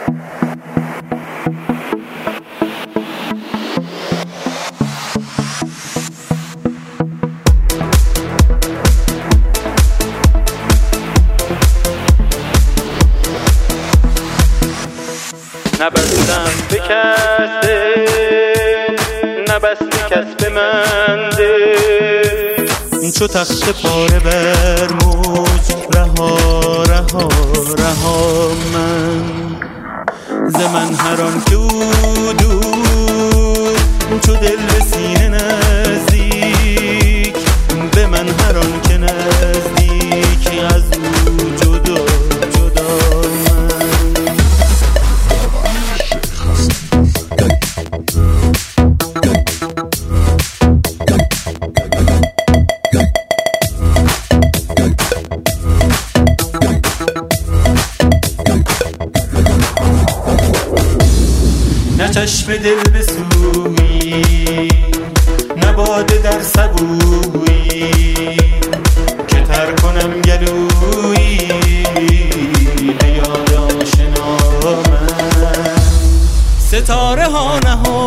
نبستم به کسی نبستی کس به من ده چو تخت پاره بر موج رها رها رها من ز من هر آن که او دور چو دل به سینه نزدیک به من هر آن که نزدیک از او جدا جدا نه چشم دل به سوی نه باده در سبویی که تر کنم گلویی به یاد آشنا من ستاره ها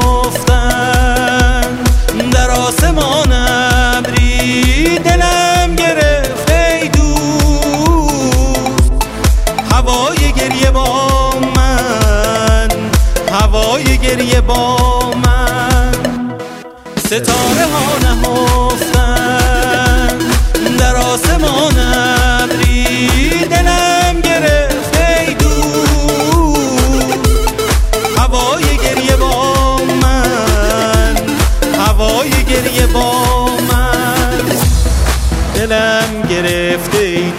نهفتن در آسمان ابری دلم گرفت ای دوست هوای گریه با من هوای گریه با من ستاره ها نهفتن در آسمان ابری دلم گرفت ای دوست هوای گریه با من هوای گریه با من دلم گرفت ای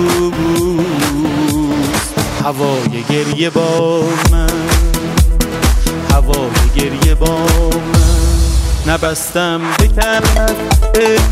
دوست هوای گریه با من هوای گریه با من نبستم به کلت